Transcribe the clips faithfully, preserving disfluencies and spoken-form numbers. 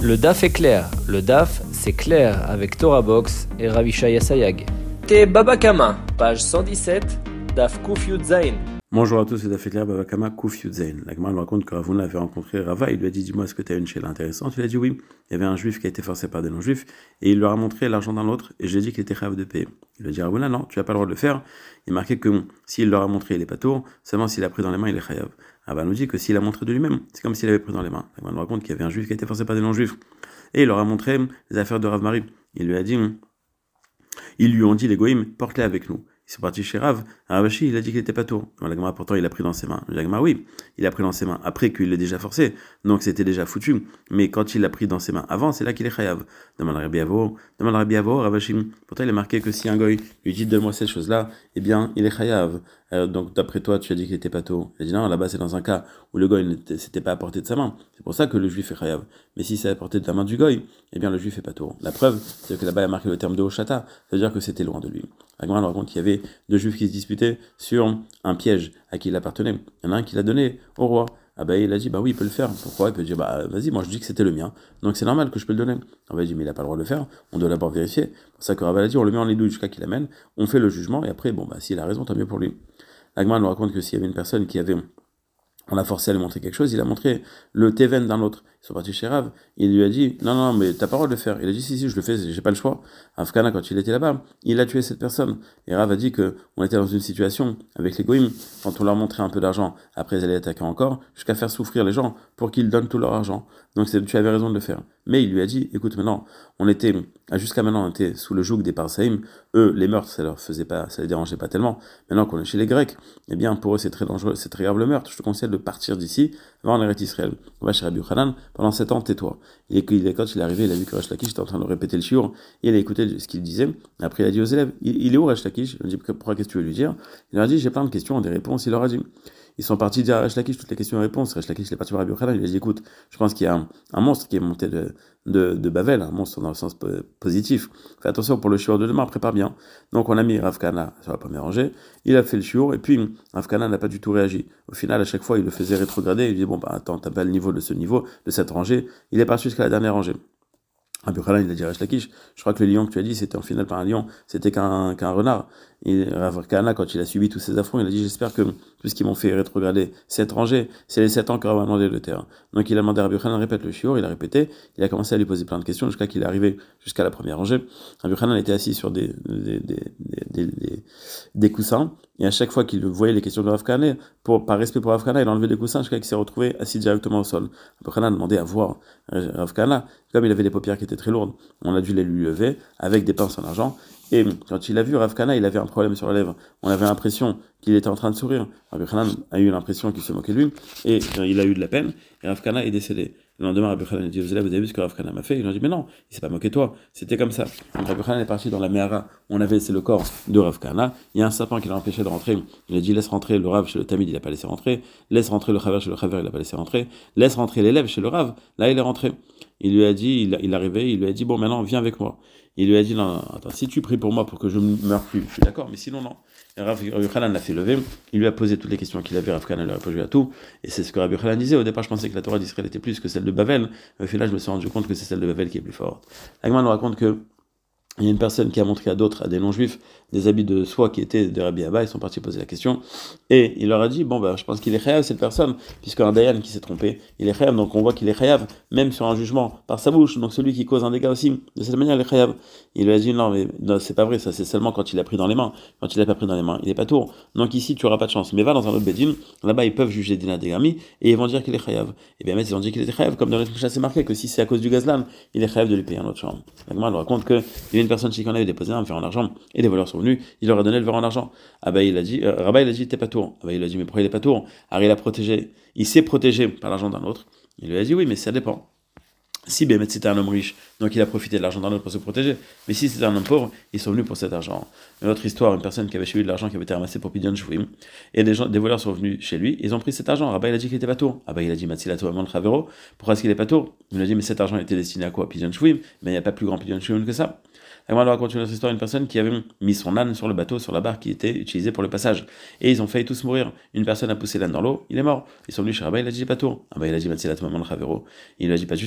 Le D A F est clair. Le D A F, c'est clair avec Torah Box et Ravishaya Sayag. Te Baba Kama, page cent dix-sept, D A F Kuf Yud Zayin. Bonjour à tous, c'est Daf Ekler Baba Kama Kuf Yud Zayin. La Gemara nous raconte que Ravuna avait rencontré Rava, il lui a dit dis-moi est-ce que tu as une chéla intéressante. Il a dit oui. Il y avait un juif qui a été forcé par des non-juifs et il leur a montré l'argent d'un autre et je lui ai dit qu'il était chayav de payer. Il lui a dit Ravuna non, tu n'as pas le droit de le faire. Il est marqué que s'il leur a montré il est pas tour, seulement s'il a pris dans les mains il est chayav. Rava nous dit que s'il a montré de lui-même, c'est comme s'il avait pris dans les mains. La Gemara nous raconte qu'il y avait un juif qui a été forcé par des non-juifs et il leur a montré les affaires de Rav Mari. Il lui a dit ils lui ont dit les goïms porte-les avec nous. Ils sont partis chez Rav. Ravashi, il a dit qu'il n'était pas tour. La Gemara, pourtant, il a pris dans ses mains. La Gemara, oui, il a pris dans ses mains après qu'il l'ait déjà forcé. Donc, c'était déjà foutu. Mais quand il l'a pris dans ses mains avant, c'est là qu'il est chayav. Demande Rabbi Avo. Demande Rabbi Avo, Ravashi. Pourtant, il est marqué que si un goy lui dit donne-moi cette chose-là, eh bien, il est chayav. Euh, donc, d'après toi, tu as dit qu'il n'était pas tour. Il a dit non, là-bas, c'est dans un cas où le goy ne s'était pas à portée de sa main. C'est pour ça que le juif est chayav. Mais si c'est à portée de la main du goy, eh bien, le juif est pas tour. La preuve, c'est que là-bas, il a marqué le terme de Oshata. C'est-à-dire que c'était loin de lui. La Gemara nous raconte qu'il y avait deux juifs qui se disputaient sur un piège à qui il appartenait. Il y en a un qui l'a donné au roi. Ah bah il a dit bah oui il peut le faire. Pourquoi? Il peut dire bah vas-y moi je dis que c'était le mien. Donc c'est normal que je peux le donner. Ah bah il dit mais il a pas le droit de le faire. On doit d'abord vérifier. C'est pour ça que Rav a dit on le met en lidouille jusqu'à qu'il amène. On fait le jugement et après bon bah s'il a raison tant mieux pour lui. La Gemara nous raconte que s'il y avait une personne qui avait on l'a forcé à lui montrer quelque chose, il a montré le Teven d'un autre. Ils sont partis chez Rav, il lui a dit non, non, mais t'as pas le droit de le faire. Il a dit si, si, je le fais, j'ai pas le choix. Afkana, quand il était là-bas, il a tué cette personne. Et Rav a dit que on était dans une situation avec les Goïm, quand on leur montrait un peu d'argent, après ils allaient attaquer encore, jusqu'à faire souffrir les gens pour qu'ils donnent tout leur argent. Donc tu avais raison de le faire. Mais il lui a dit écoute, maintenant, on était, jusqu'à maintenant, on était sous le joug des Parsaïm. Eux, les meurtres, ça leur faisait pas, ça les dérangeait pas tellement. Maintenant qu'on est chez les Grecs, eh bien, pour eux, c'est très dangereux, c'est très grave le meurtre. Je te conseille de partir d'ici, va en Eretz Israël. On va chez Rabbi Yochanan, pendant sept ans, tais-toi. Et quand il est arrivé, il a vu que Resh Lakish était en train de répéter le shiur, et il a écouté ce qu'il disait. Après, il a dit aux élèves, il est où Resh Lakish? Il a dit, pourquoi, qu'est-ce que tu veux lui dire? Il leur a dit, j'ai plein de questions, des réponses. Il leur a dit, ils sont partis dire à Resh Lakish toutes les questions et réponses. Resh Lakish est parti voir Rabbi Yochanan, il lui a dit, écoute, je pense qu'il y a un, un monstre qui est monté de, de, de Bavel, un monstre dans le sens positif. Fais attention pour le shiur de demain, prépare bien. Donc, on a mis Rav Kana sur la première rangée, il a fait le shiur, et puis, Rav Kana n'a pas du tout réagi. Au final, à chaque fois, il le faisait rétrograder, il dit, bon, bah, attends, t'as pas le niveau de ce niveau, de cette rangée, il est parti jusqu'à la dernière rangée. Rabbi Yochanan, il a dit Resh Lakish, je crois que le lion que tu as dit, c'était en finale pas un lion, c'était qu'un qu'un renard. Et Rav Kana, quand il a subi tous ces affronts, il a dit j'espère que tout ce qui m'ont fait rétrograder sept rangées, c'est les sept ans qu'Rav a demandé le terrain. Donc il a demandé à Rabbi Yochanan répète le shiur, il a répété, il a commencé à lui poser plein de questions jusqu'à qu'il est arrivé jusqu'à la première rangée. Rabbi Yochanan était assis sur des des, des, des, des, des coussins, et à chaque fois qu'il voyait les questions de Rav Kana, pour, par respect pour Rav Kana, il a enlevé les coussins jusqu'à qu'il s'est retrouvé assis directement au sol. Rabbi Yochanan a demandé à voir Rav Kana, comme il avait des paupières qui étaient très lourdes, on a dû les lui lever avec des pinces en argent. Et quand il a vu Rav Kana, il avait un problème sur la lèvre. On avait l'impression qu'il était en train de sourire. Rav Yochanan a eu l'impression qu'il se moquait de lui, et il a eu de la peine, et Rav Kana est décédé. Le lendemain, Rav Yochanan a dit aux élèves, vous avez vu ce que Rav Kana m'a fait? Ils ont dit, mais non, il s'est pas moqué de toi, c'était comme ça. Donc Rav Yochanan est parti dans la Mehara, on avait laissé le corps de Rav Kana, il y a un serpent qui l'a empêché de rentrer, il a dit, laisse rentrer le Rav chez le Tamid, il n'a pas laissé rentrer, laisse rentrer le Chaver chez le Chaver, il n'a pas laissé rentrer, laisse rentrer l'élève chez le Rav, là il est rentré. Il lui a dit, il, il est arrivé, il lui a dit, bon maintenant viens avec moi. Il lui a dit, non, attends, si tu pries pour moi pour que je ne meure plus, je suis d'accord, mais sinon non. Et Rav Yochanan l'a fait lever, il lui a posé toutes les questions qu'il avait, Rav Kana lui a répondu à tout, et c'est ce que Rav Yochanan disait. Au départ, je pensais que la Torah d'Israël était plus que celle de Bavel, mais au final, je me suis rendu compte que c'est celle de Bavel qui est plus forte. La Gemara nous raconte que il y a une personne qui a montré à d'autres, à des non-juifs, des habits de soie qui étaient de Rabbi Abba, ils sont partis poser la question, et il leur a dit, bon, bah, je pense qu'il est chayav, cette personne, puisqu'un Dayan qui s'est trompé, il est chayav, donc on voit qu'il est chayav, même sur un jugement, par sa bouche, donc celui qui cause un dégât aussi, de cette manière, il est chayav. Il lui a dit, non, mais non, c'est pas vrai, ça, c'est seulement quand il a pris dans les mains, quand il a pas pris dans les mains, il est pas tour, donc ici, tu auras pas de chance, mais va dans un autre bedin, là-bas, ils peuvent juger Dina Degami, et ils vont dire qu'il est chayav. Et bien, ils ont dit qu'il était chayav, comme dans les Mishnah, c'est marqué que si c'est à cause du gazlan, il est chayav de lui payer un autre chambre. La Gemara nous raconte que il y a une personne qui en avait déposé un verre en argent, et des voleurs sont venus, il leur a donné le verre en argent. Ah bah il a dit, euh, Rabat il a dit t'es pas tour. Ah bah il a dit mais pourquoi il est pas tour? Alors il a protégé, il s'est protégé par l'argent d'un autre. Il lui a dit oui mais ça dépend. Si Bémet c'était un homme riche, donc il a profité de l'argent d'un autre pour se protéger. Mais si c'était un homme pauvre, ils sont venus pour cet argent. Une autre histoire, une personne qui avait chez lui de l'argent qui avait été ramassé pour Pidyon Shvouim, et des, gens, des voleurs sont venus chez lui, ils ont pris cet argent. Rabat il a dit qu'il était pas tour. Ah bah il a dit Matsilato Amon Chavero, pourquoi est-ce qu'il est pas tour? Il a dit mais cet argent était destiné à quoi? Pidyon Shvouim, mais il n'y a pas plus grand Pidyon Shvouim que ça. Et moi, on va continuer notre histoire, une personne qui avait mis son âne sur le bateau, sur la barre qui était utilisée pour le passage. Et ils ont failli tous mourir. Une personne a poussé l'âne dans l'eau, il est mort. Ils sont venus chez Rabba, il a dit pas tout. Ah bah il a dit, il lui a dit pas du tout.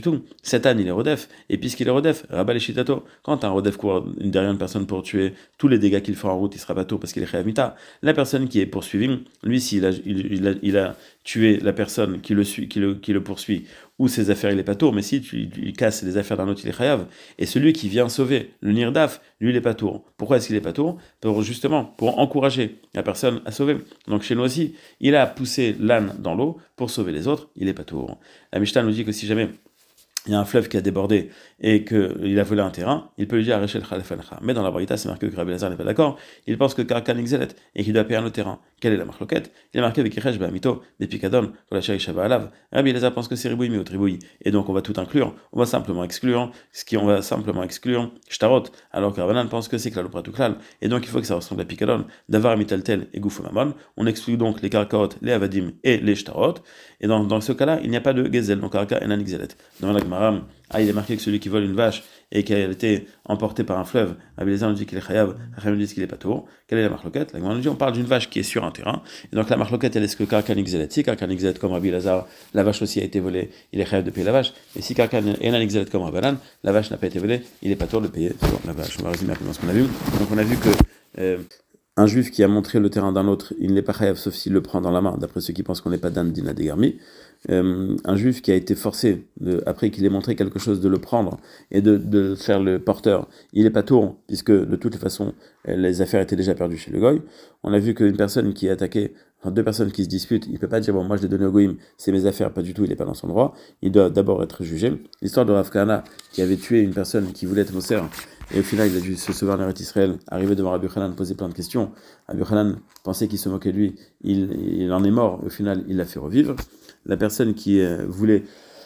cet âne, il est rodef, et puisqu'il est rodef, rabat les shitato. Quand un rodef court derrière une personne pour tuer tous les dégâts qu'il fait en route, il sera bateau parce qu'il est chayav mita. La personne qui est poursuivie, lui, s'il a, il, il a, il a tué la personne qui le, suit, qui le, qui le poursuit, ou ses affaires, il est pas tour, mais si tu, il casse les affaires d'un autre, il est chayav. Et celui qui vient sauver le nirdaf, lui, il est pas tour. Pourquoi est-ce qu'il est pas tour? Pour justement, pour encourager la personne à sauver. Donc chez nous aussi, il a poussé l'âne dans l'eau pour sauver les autres, il est pas tour. La Mishnah nous dit que si jamais il y a un fleuve qui a débordé et qu'il a volé un terrain, il peut lui dire Areshel Khalefalcha. Mais dans la Braïta, c'est marqué que Rabbi Lazar n'est pas d'accord. Il pense que Karkan Exelet et qu'il doit payer un autre terrain. Quelle est la marloquette? Il est marqué avec Iresh Bamito, des Pikadon, pour la Chéri Shaba Alav. Rabbi Lazar pense que c'est Riboui, mais au Triboui. Et donc on va tout inclure. On va simplement exclure ce qui on va simplement exclure Shtarot. Alors que Rabbanan pense que c'est Klalopratuklal. Et donc il faut que ça ressemble à Pikadon, Davar Mitaltel et Goufomamon. On exclut donc les Karkaot, les Avadim et les Shtarot. Et dans, dans ce cas-là, il n'y a pas de Gezel, donc Karka et Nan Exelet. Dans la Gemara, ah, il est marqué que celui qui vole une vache et qui a été emporté par un fleuve, Rabbi Eliezer nous dit qu'il est chayav, Rachel nous dit qu'il est pas tour. Quelle est la marloquette? La Gemara nous dit on parle d'une vache qui est sur un terrain. Et donc la marloquette, elle est-ce que Karkan Exelet? Si Karkan Exelet comme Rabbi Eliezer, la vache aussi a été volée, il est chayav de payer la vache. Et si Karkan et Nan Exelet comme Rabbanan, la vache n'a pas été volée, il est pas tour de payer sur la vache. On va résumer rapidement ce qu'on a vu. Donc on a vu que euh, un juif qui a montré le terrain d'un autre, il n'est pas chayav sauf s'il le prend dans la main, d'après ceux qui pensent qu'on n'est pas dan dina dégarmi. Euh, un juif qui a été forcé, de, après qu'il ait montré quelque chose, de le prendre et de, de faire le porteur, il n'est pas tour, puisque de toutes les façons, les affaires étaient déjà perdues chez le goy. On a vu qu'une personne qui est attaquée, enfin deux personnes qui se disputent, il ne peut pas dire, bon, moi je l'ai donné au goïm, c'est mes affaires, pas du tout, il n'est pas dans son droit, il doit d'abord être jugé. L'histoire de Rav Kahana, qui avait tué une personne qui voulait être Moser, et au final il a dû se sauver en Eretz Israël, arrivé devant Rabbi Hanan, poser plein de questions. Rabbi Hanan pensait qu'il se moquait de lui, il, il en est mort, au final il l'a fait revivre. La personne qui euh, voulait,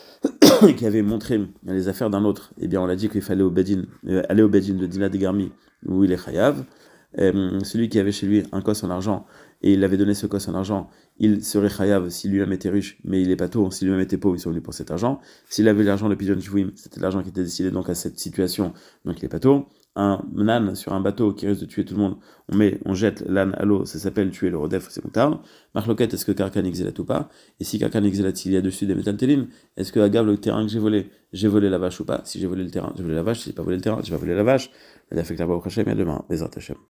qui avait montré les affaires d'un autre, eh bien on l'a dit qu'il fallait au Bedin, euh, aller au Bedin de Dina Degarmi, où il est chayav. Euh, celui qui avait chez lui un kos en argent, et il avait donné ce kos en argent, il serait chayav si lui-même était riche, mais il est pas tôt, si lui-même était pauvre, ils sont venus pour cet argent. S'il avait l'argent de Pidyon Shvouim, c'était l'argent qui était décidé donc à cette situation, donc il est pas tôt. Un âne sur un bateau qui risque de tuer tout le monde, on met, on jette l'âne à l'eau, ça s'appelle tuer le rodef, c'est moutard. Marloquette, est-ce que Karkan exelat ou pas? Et si Karkan exelat, s'il y a dessus des métaltélim, est-ce que Agav, le terrain que j'ai volé, j'ai volé la vache ou pas? Si j'ai volé le terrain, j'ai volé la vache, si j'ai pas volé le terrain, j'ai pas volé la vache. Il a fait que la voix au Hachem et demain, les Hashem.